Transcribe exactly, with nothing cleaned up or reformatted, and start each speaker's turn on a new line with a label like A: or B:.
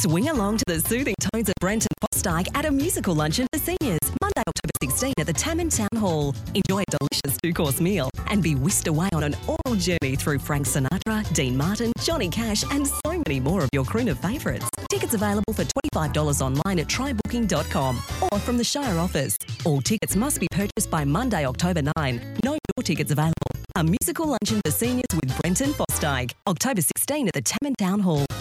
A: Swing along to the soothing tones of Brent and Fosteig at a musical luncheon for seniors, Monday, October sixteenth at the Tammin Town Hall. Enjoy a delicious two-course meal and be whisked away on an oral journey through Frank Sinatra, Dean Martin, Johnny Cash and so many more of your crooner favourites. Tickets available for twenty-five dollars online at try booking dot com or from the Shire office. All tickets must be purchased by Monday, October ninth. No door tickets available. A musical luncheon for seniors with Brent and Fosteig, October sixteenth at the Tammin Town Hall.